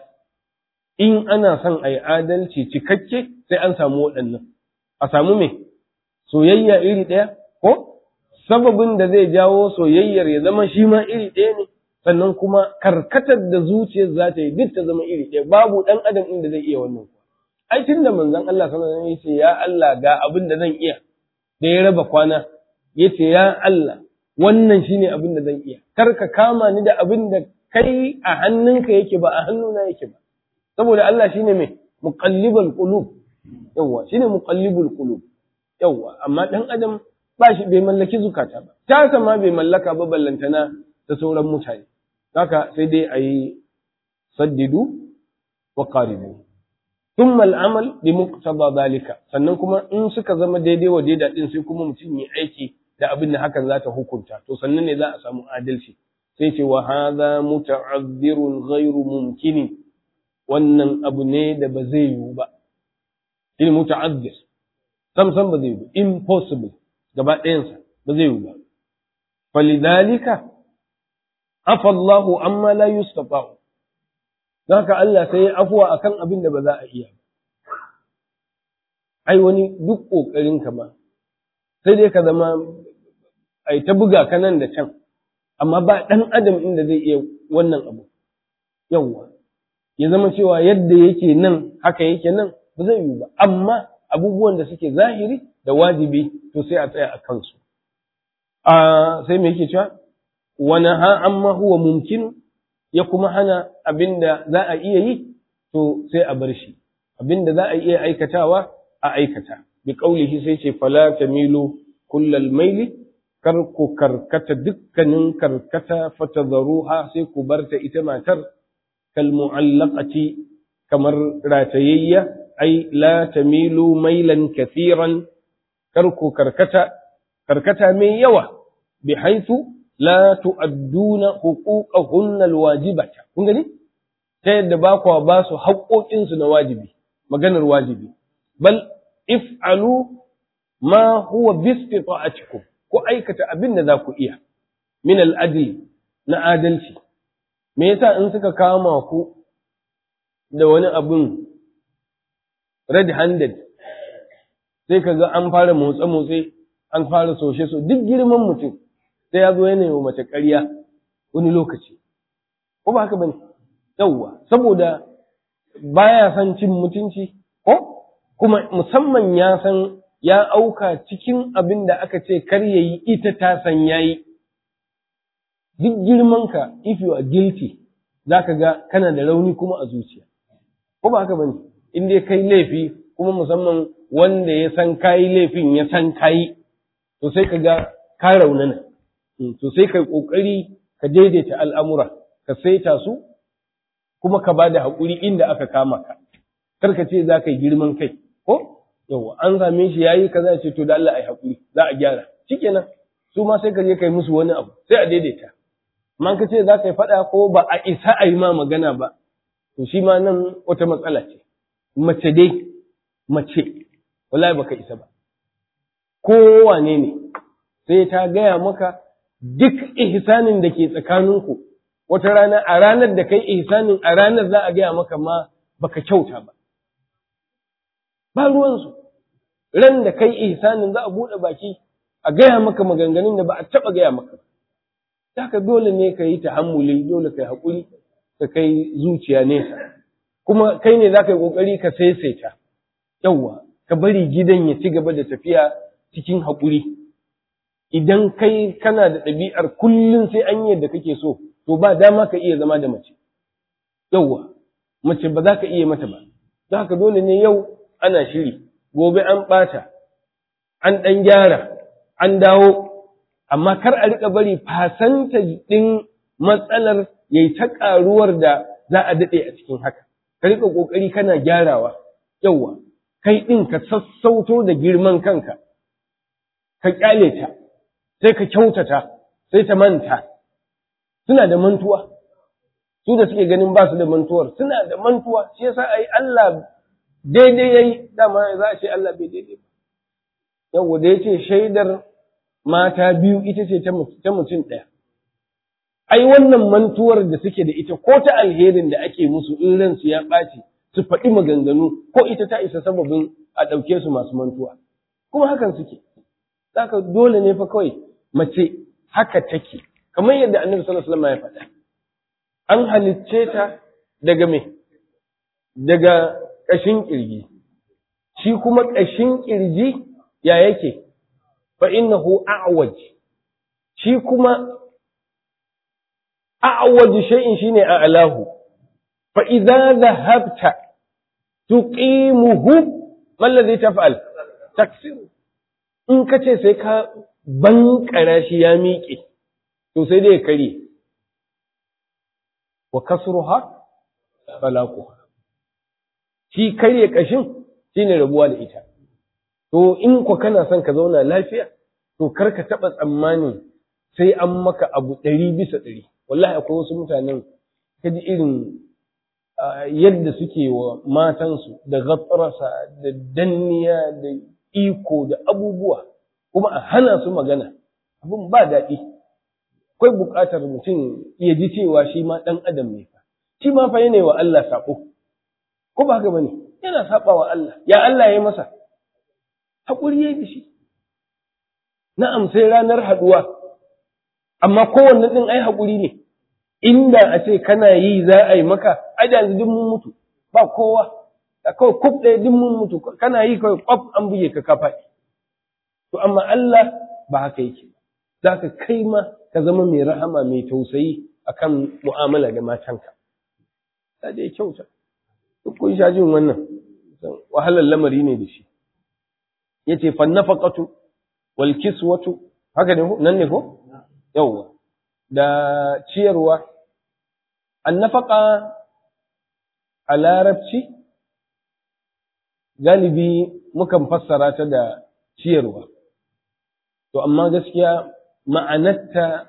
In ana son a yi adalci cikakke sai an samu waɗannan. A samu me? Soyayya iri ɗaya ko? Sababin da zai jawo soyayyar ya zama shi ma iri ɗaya ne, sannan kuma karkatar da zuciyar za ta yi duk ta zama iri ɗaya. Babu ɗan adam inda zai iya wannan. Ai tun da manzon Allah sallallahu alaihi wasallam yace ya Allah ga abin da zan iya, da ya raba kwana yace ya Allah wannan shine abin da zan iya, kar ka kama ni da abin da kai a hannunka yake ba a hannuna yake ba, saboda Allah shine mai muqallibul qulub. Yawa shine muqallibul qulub. Yawa amma dan adam ba shi bai mallaki zukata ba, ta sama bai mallaka ba ballantana da sauran mutane. Haka sai dai ayi saddidu wa qaribu. ثم العمل بمقتضى ذلك, sannan kuma in suka zama daidai wa daida din sai kuma mutum yi aiki da abin da hakan za ta hukunta, to sannan ne za a samu adalci. Sai ce wa hadha muta'azzirun ghairu mumkini, wannan abu ne da ba zai yiwu ba. Shine muta'azzir, sam sam ba zai yiwu, impossible gaba ɗayansa ba zai yiwu ba. Falidhalika afa Allahu amma la yustata'u, haka Allah sai ya afuwa akan abin da ba za a iya. Ai wani duk ƙoƙarin ka ba, sai dai ka zama ai ta buga ka nan da can, amma ba ɗan adam inda zai iya wannan abu. Yawwa, ya zama cewa yadda yake nan haka yake nan ba zai yiwu ba, amma abubuwan da suke zahiri da wajibi to sai a tsaya a kansu. A sai me yake cewa wa naha amma huwa mumkin, ya kuma hana abinda za a iya yi to sai a bar shi, abinda za a iya aikatawa a aikata. Bi qaulihi sai ce fala tamilu kullal maili, kar ku karkata dukkanin karkata, fatadharuha sai ku barta ita matar kal mu'allaqati kamar ratayayya, ai la tamilu mailan kathiran, kar ku karkata karkata mai yawa, bi haythu la tu'adduna huquqahunna alwajibata. Kun gani ta yadda ba kwa ba su haƙoƙin su na wajibi, maganar wajibi. Bal if'alu ma huwa bi istita'atikum, ku aikata abin da za ku iya min al-adli na adalci. Me yasa in suka kama ku da wani abun red handed sai kaga an fara motsa motsi, an fara soshe so, duk girman mutum sai ya zo yana yi mace ƙarya wani lokaci, ko ba haka bane? Yawwa, saboda baya san cin mutunci, ko kuma musamman ya san ya auka cikin abin da aka ce kar yayi ita ta san yayi. Duk girmanka, if you are guilty, za ka ga kana da rauni kuma a zuciya. Ko ba haka ba ne, in dai kai laifi kuma musamman wanda ya san kayi laifin ya san kayi, to sai ka ga ka raunana. To sai ka yi ƙoƙari ka daidaita al'amura, ka saita su, kuma ka ba da haƙuri inda aka kama ka. Kar ka ce za ka yi girman kai, ko? Yawwa, an same shi ya yi ka za ce, to da Allah a yi haƙuri, za a gyara. Shikenan, su ma sai ka je ka yi musu wani abu, sai a daidaita. Man ka ce za ka yi faɗa ko ba a isa a yi ma magana ba, to shi ma nan wata matsala ce. Mace dai, mace, wallahi baka isa ba. Kowane ne, sai ta gaya maka duk ihsanin da ke tsakaninku, wata rana a ranar da kai ihsanin a ranar za a gaya maka ma baka kyauta ba. Ba ruwansu, ran da kai ihsanin za a buɗe baki a gaya maka maganganun da ba a taɓa gaya maka. Haka dole ne ka yi ta'ammuli, dole ka yi haƙuri, ka kai zuciya nesa. Kuma kai ne za ka yi ƙoƙari ka saisaita, yawwa, ka bari gidan ya ci gaba da tafiya cikin haƙuri. Idan kai kana da ɗabi'ar kullum sai an yi yadda kake so, to ba dama ka iya zama da mace. Yawwa, mace ba za ka iya mata ba. Don haka dole ne yau ana shiri, gobe an ɓata, an ɗan gyara, an dawo. Amma kar a riƙa bari fasanta ɗin matsalar ya yi ta ƙaruwar da za a daɗe a cikin haka. Ka riƙa ƙoƙari kana gyarawa, yauwa, kai ɗin ka sassauto da girman kanka, ka ƙyale ta, sai ka kyautata, sai ta manta. Suna da mantuwa, su da suke ganin ba su da mantuwar, suna da mantuwa, shi yasa ai Allah daidai ya yi, dama za a ce Allah bai daidai ba. Yauwa da ya ce shaidar mata biyu ita ce ta mutum ɗaya. Ai, wannan mantuwar da suke da ita ko ta alherin da ake musu in ransu ya ɓaci su faɗi maganganu ko ita ta isa sababin a ɗauke su masu mantuwa. Kuma hakan suke. Saka dole ne fa kawai mace haka take, kamar yadda Annabi sallallahu alaihi wasallam ya faɗa. An halicce ta daga me? Daga ƙashin ƙirji. Shi kuma ƙashin ƙirji ya yake? فإنه أعوج shi kuma أعوج شيء شيني أعلاه فإذا ذهبت تقيمه ما الذي تفعل تكسر in ka ce sai ka bankara shi ya miƙe to sai dai kare wa kasruha falaquha shi kare kashin shine rabuwa da ita. To in ku kana son ka zauna lafiya, to kar ka taɓa tsammanin sai an maka abu ɗari bisa ɗari. Wallahi akwai wasu mutanen ka ji irin yadda suke wa matansu da gatsarasa da danniya da iko da abubuwa, kuma a hana su magana, abin ba daɗi. Akwai buƙatar mutum ya ji cewa shi ma ɗan adam ne fa, shi ma fa yana wa Allah saɓo, ko ba haka bane? Yana saɓa wa Allah, ya Allah ya masa. Haƙuri ya yi da shi. Na'am sai ranar haɗuwa, amma kowanne ɗin ai haƙuri ne, inda a ce kana yi za a yi maka, ai da yanzu duk mun mutu, ba kowa, da kawai kuf ɗaya duk mun mutu, kana yi kawai ƙwaf an buge ka kafa. To, amma Allah ba haka yake, za ka kai ma ka zama mai rahama mai tausayi a kan mu'amala da matanka. Ta dai kyauta, duk kun sha jin wannan, wahalar lamari ne da shi. Yace fan nafaqatu wal kiswatu haka ne nan ne ko yawa da ciyarwa an nafaqa a larabci galibi mukan fassara ta da ciyarwa, to amma gaskiya ma'anarta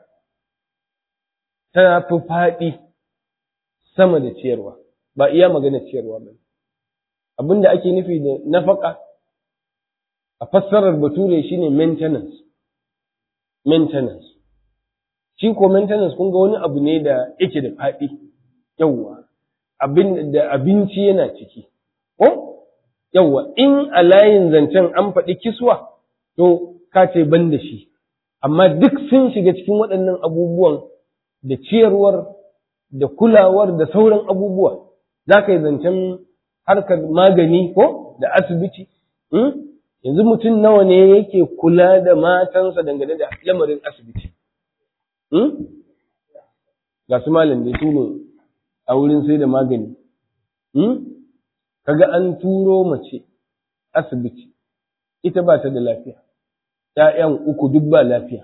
ta fi faɗi sama da ciyarwa, ba iya magana ciyarwa ba. Abinda ake nufi da nafaqa a fassarar bature shine maintenance. Maintenance. Shi ko maintenance kun ga wani abu ne da yake da faɗi, yawwa, abin da abinci yana ciki. Ko? Yawwa, in a layin zancen an faɗi kiswa, to ka ce ban da shi. Amma duk sun shiga cikin waɗannan abubuwan da ciyarwar, da kulawar, da sauran abubuwa. Za ka yi zancen harkar magani ko da asibiti, hmm? yanzu mutum nawa ne yake kula da matansa dangane da lamarin asibiti hmm? ga su malam da su ne a wurin sai da magani hmm? kaga an turo mace asibiti ita ba ta da lafiya ‘ya'yan uku duk ba lafiya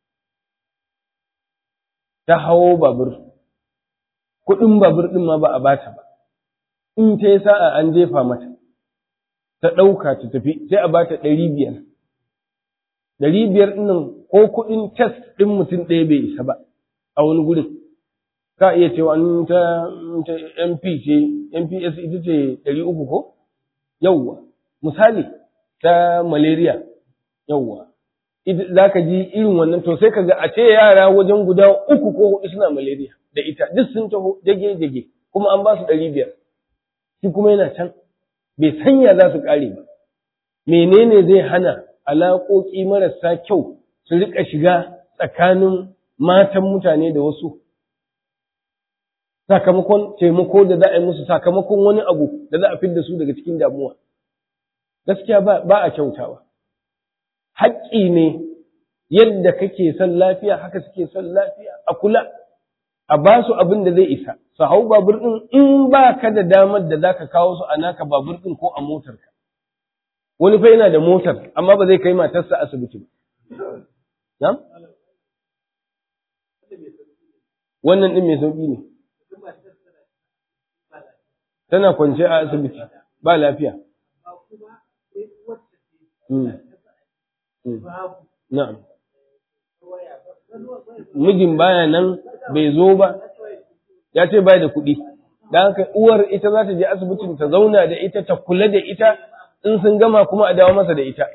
ta hawo babur kuɗin babur ɗin ma ba a bata ba in ta yi sa'a an jefa mata ta ɗauka ta tafi sai a bata ɗari biyar ɗari biyar ɗin ko kuɗin test ɗin mutum ɗaya bai isa ba a wani gurin ka iya cewa an ta M P ce M P S ita ce ɗari uku ko yawwa misali ta malaria yawwa za ka ji irin wannan to sai ka ga a ce yara wajen guda uku ko hudu suna malaria da ita duk sun taho jage-jage kuma an ba su ɗari biyar shi kuma yana can bai sanya za su ƙare ba menene zai hana alaƙoƙi marasa kyau su riƙa shiga tsakanin matan mutane da wasu sakamakon taimako da za a yi musu sakamakon wani abu da za a fidda su daga cikin damuwa gaskiya ba a kyautawa haƙƙi ne yadda kake son lafiya haka suke son lafiya a kula a ba su abin da zai isa su hau babur ɗin in ba ka da damar da za ka kawo su a naka babur ɗin ko a motarka wani fa yana da motar amma ba zai kai matarsa asibiti ba na? wannan ɗin mai sauƙi ne tana kwance a asibiti ba lafiya na'am mijin baya nan bai zo ba ya ce bai da kuɗi da haka uwar ita za ta je asibitin ta zauna da ita ta kula da ita in sun gama kuma a dawo masa da ita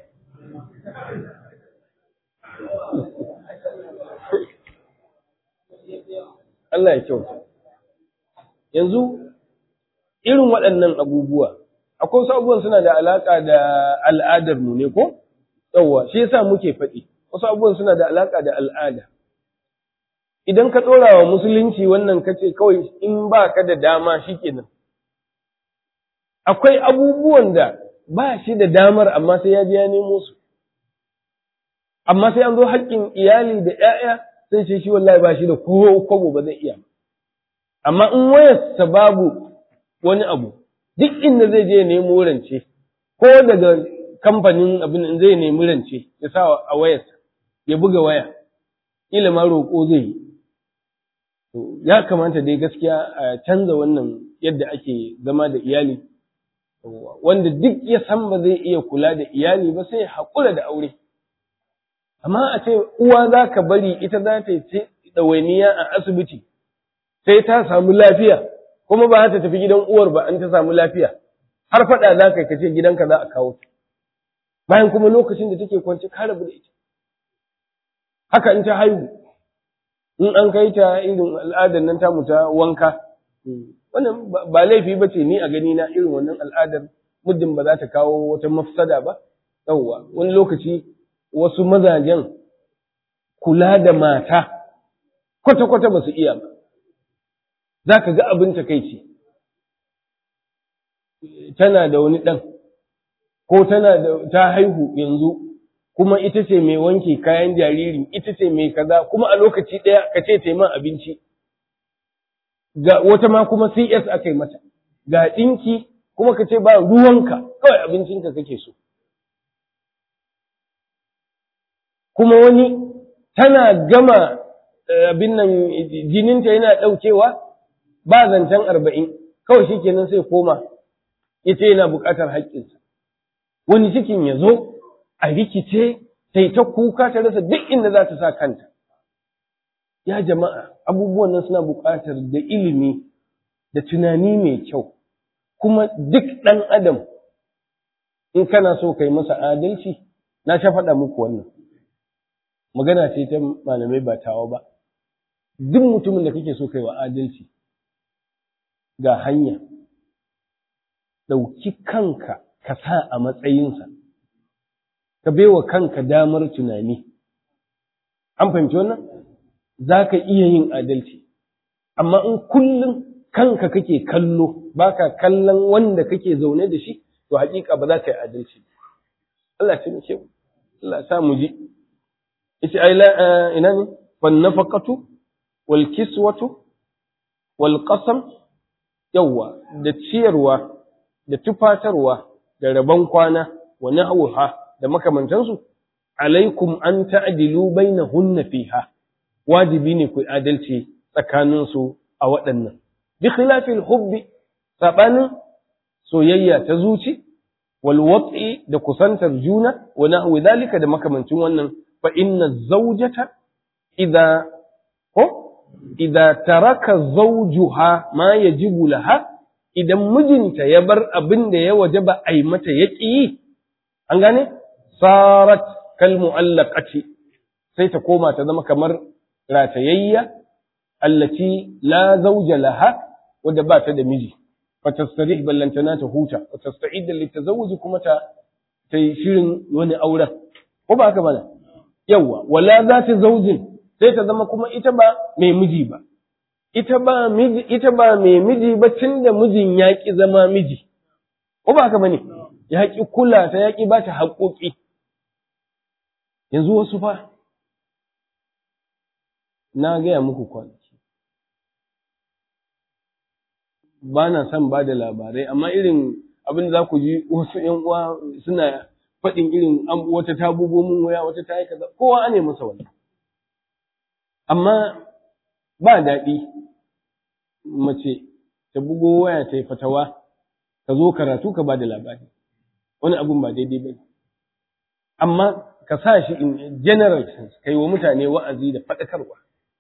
Allah ya kyauta yanzu irin waɗannan abubuwa akwai wasu abubuwan suna da alaƙa da al'adar mu ne ko yawwa shi yasa muke faɗi wasu abubuwan suna da alaƙa da al'ada idan ka ɗora wa musulunci wannan kace kawai in ba ka da dama shikenan akwai abubuwan da ba shi da damar amma sai ya biya nemo su amma sai an zo haƙƙin iyali da ƴaƴa sai ce shi wallahi ba shi da kowa kwabo ba zai iya amma in wayarsa babu wani abu duk inda zai je nemo rance ko daga kamfanin abin in zai nemi rance ya sa a wayarsa ya buga waya ila ma roƙo zai yi ya kamata dai gaskiya a canza wannan yadda ake zama da iyali wanda duk ya san ba zai iya kula da iyali ba sai haƙura da aure amma a ce uwa za ka bari ita za ta yi ɗawainiya a asibiti sai ta samu lafiya kuma ba ta tafi gidan uwar ba an ta samu lafiya har faɗa za ka yi kace gidanka za a kawo ta bayan kuma lokacin da take kwance ka rabu da ita haka in ta haihu in an kai ta irin al'adar nan tamu ta wanka wannan ba laifi ba ce ni a gani na irin wannan al'adar muddin ba za ta kawo wata mafsada ba yawwa wani lokaci wasu mazajen kula da mata kwata-kwata ba su iya ba za ka ga abin takaici tana da wani ɗan ko tana da ta haihu yanzu kuma ita ce mai wanke kayan jariri ita ce mai kaza kuma a lokaci ɗaya ka ce taiman abinci ga wata ma kuma C S aka yi mata ga ɗinki kuma ka ce ba ruwanka kawai abincinka kake so kuma wani tana gama abin nan jininta yana ɗaukewa ba zancen arba'in kawai shi kenan sai koma ita yana buƙatar haƙƙinsa wani cikin ya zo a rikice sai ta kuka ta rasa duk inda za ta sa kanta ya jama'a abubuwan nan suna buƙatar da ilimi da tunani mai kyau kuma duk ɗan adam in kana so kai masa adalci na sha faɗa muku wannan magana ce ta malamai ba tawa ba duk mutumin da kake so kai wa adalci ga hanya ɗauki kanka ka sa a matsayinsa ka baiwa kanka damar tunani an fahimci wannan za ka iya yin adalci amma in kullum kanka kake kallo baka kallon wanda kake zaune da shi to haƙiƙa ba za ka yi adalci Allah ya taimake mu Allah ya sa mu ji yace ai la ina ne fan nafaqatu wal kiswatu wal qasam yawa da ciyarwa da tufatarwa da rabon kwana wa na'uha da makamantansu alaikum an ta'dilu bainahunna fiha wajibi ne ku adalci tsakanin su a waɗannan bi khilafil hubbi sabanin soyayya ta zuci wal wat'i da kusantar juna wa na'u zalika da makamancin wannan fa inna zawjata idza ko idza taraka zawjuha ma yajibu laha idan mijinta ya bar abin da ya wajaba ai mata yaki an gane sarat kal mu'allaqati sai ta koma ta zama kamar ratayayya allati la zawja laha wadda ba ta da miji fatastarih ballantana ta huta fatasta'id litazawuj kuma ta tai shirin wani auren ko ba haka bane yawa wala za ta zaujin sai ta zama kuma ita ba mai miji ba ita ba miji ita ba mai miji ba tunda mijin yaki zama miji ko ba haka bane yaki kula ta yaki ba ta haƙoƙi yanzu wasu fa na gaya muku kwanaki ba na son ba da labarai amma irin abin da za ku ji wasu ‘yan uwa suna faɗin irin wata ta bugo mun waya wata ta yi kaza kowa ne masa wani amma ba daɗi mace ta bugo waya ta yi fatawa ka zo karatu ka ba da labari wani abin ba daidai ba amma ka sa shi in general sense kai wa mutane wa'azi da faɗakarwa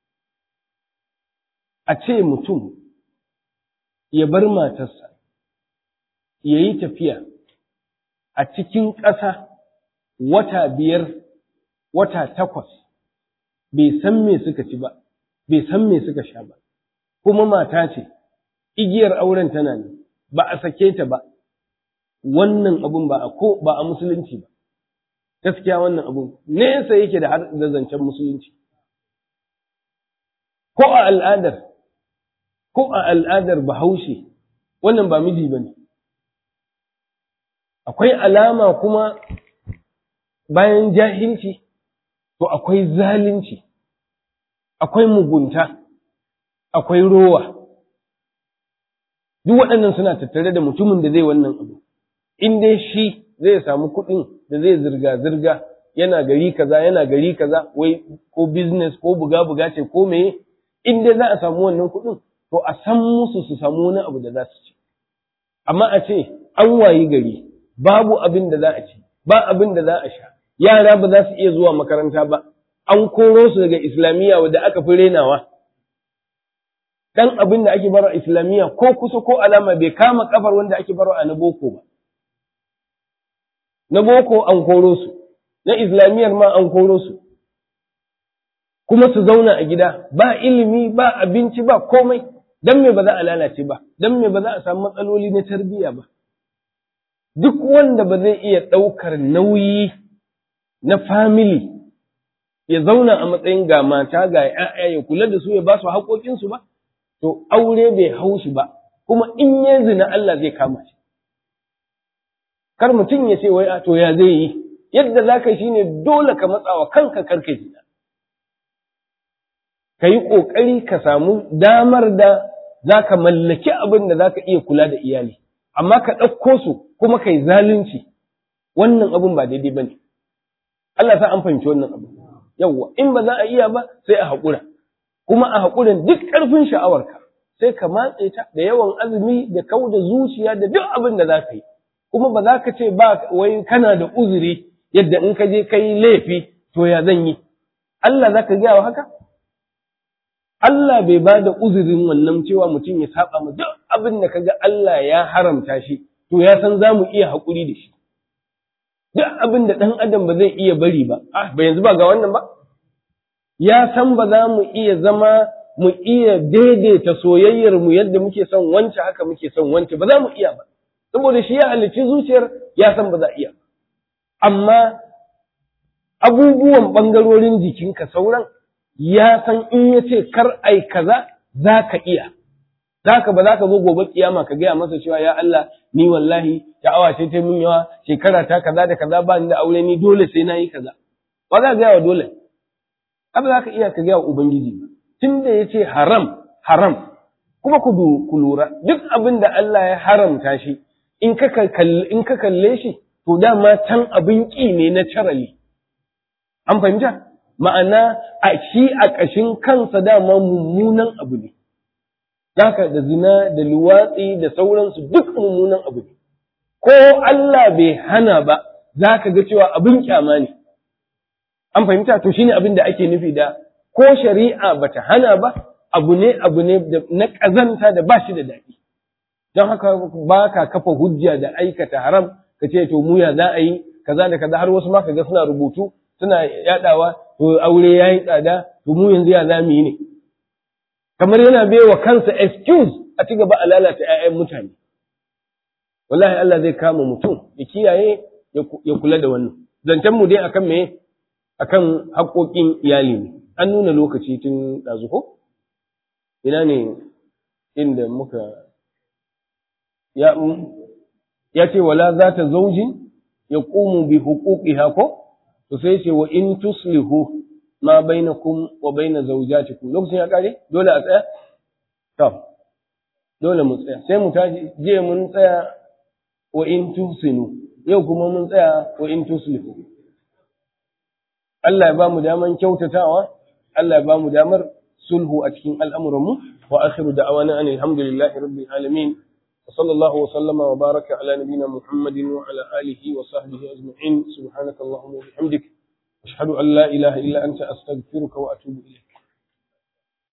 a ce mutum ya bar matarsa ya yi tafiya a cikin ƙasa wata biyar wata takwas bai san me suka ci ba bai san me suka sha ba kuma mata ce igiyar auren tana ne ba a sake ta ba wannan abun ba a ko ba a musulunci ba gaskiya wannan abun nesa yake da har da zancen musulunci ko a al'adar ko a al'adar bahaushe wannan ba miji ba ne akwai alama kuma bayan jahilci to akwai zalunci akwai mugunta akwai rowa duk waɗannan suna tattare da mutumin da zai wannan abu in dai shi zai samu kuɗin da zai zirga-zirga yana gari kaza yana gari kaza wai ko business ko buga-buga ce ko meye in dai za a samu wannan kuɗin to a san musu su samu wani abu da za su ci amma a ce an wayi gari babu abin da za a ci ba abin da za a sha yara ba za su iya zuwa makaranta ba an koro su daga islamiyya wanda aka fi renawa dan abin da ake baro islamiyya ko kusa ko alama bai kama kafar wanda ake baro a na boko ba na boko an koro su na islamiyyar ma an koro su kuma su zauna a gida ba ilimi ba abinci ba komai dan me ba za a lalace ba dan me ba za a samu matsaloli na tarbiyya ba duk wanda ba zai iya ɗaukar nauyi na family ya zauna a matsayin ga mata ga ‘ya'ya ya kula da su ya ba su haƙoƙinsu ba, to aure bai hau shi ba, kuma in ya zina Allah zai kama shi. Kar mutum ya ce wai a to ya zai yi, yadda za ka shi ne dole ka matsawa kanka karka zina. Ka yi ƙoƙari ka samu damar da za ka mallaki abin da za ka iya kula da iyali, amma ka ɗauko su kuma ka yi zalunci, wannan abin ba daidai ba ne. Allah sa an fahimci wannan abu. Yawwa, in ba za a iya ba sai a haƙura, kuma a haƙurin duk ƙarfin sha'awarka, sai ka matse ta da yawan azumi da kau da zuciya da duk abin da za ka yi, kuma ba za ka ce ba wai kana da uzuri yadda in ka je ka yi laifi to ya zan yi. Allah za ka gaya wa haka? Allah bai ba da uzurin wannan cewa mutum ya saba mu duk abin da ka ga Allah ya haramta shi, to ya san za mu iya haƙuri da shi. Duk abin da ɗan adam ba zai iya bari ba, ah, ba yanzu ba ga wannan ba? Ya san ba za mu iya zama mu iya daidaita soyayyar mu yadda muke son wance haka muke son wance ba za mu iya ba, saboda shi ya halicci zuciyar ya san ba za a iya. Amma abubuwan ɓangarorin jikinka sauran ya san in ya ce kar ai kaza za ka iya. Zaka ba za ka zo gobe kiyama ka gaya masa cewa ya Allah ni wallahi sha'awa ce ta min yawa shekara ta kaza da kaza ba ni da aure ni dole sai na yi kaza ba za ka gaya wa dole ba za ka iya ka gaya wa ubangiji ba tunda yace haram haram kuma ku ku lura duk abin da Allah ya haramta shi in ka kalle in ka kalle shi to dama can abin ki ne na carali an fahimta ma'ana a shi a ƙashin kansa dama mummunan abu ne haka da zina da luwatsi da sauransu duk mummunan abu ne ko Allah bai hana ba za ka ga cewa abin kyama ne an fahimta to shine abin da ake nufi da ko shari'a bata hana ba abu ne abu ne na ƙazanta da ba shi da daɗi don haka ba ka kafa hujja da aikata haram ka ce to mu ya za a yi kaza da kaza har wasu ma ka ga suna rubutu suna yadawa to aure yayi tsada to mu yanzu ya za mu yi ne kamar yana bai wa kansa excuse a ci gaba a lalata ƴaƴan mutane wallahi Allah zai kama mutum ya kiyaye ya kula da wannan zancen mu dai akan me akan haƙoƙin iyali ne an nuna lokaci tun ɗazu ko ina ne inda muka ya ya ce wala zata zaujin yaqumu bi huquqiha ko to sai ce wa in tuslihu ma bainakum wa baina zawjatikum lokacin ya kare dole a tsaya to dole mu tsaya sai mu tashi je mun tsaya wa in tusinu yau kuma mun tsaya wa in tuslihu Allah ya ba mu daman kyautatawa Allah ya ba mu damar sulhu a cikin al'amuranmu wa akhiru da'awana anil hamdulillahi rabbil alamin wa sallallahu wa sallama wa baraka ala nabiyyina Muhammadin wa ala alihi wa sahbihi ajma'in subhanakallahumma wa bihamdik ashhadu an la ilaha illa anta astaghfiruka wa atubu ilayk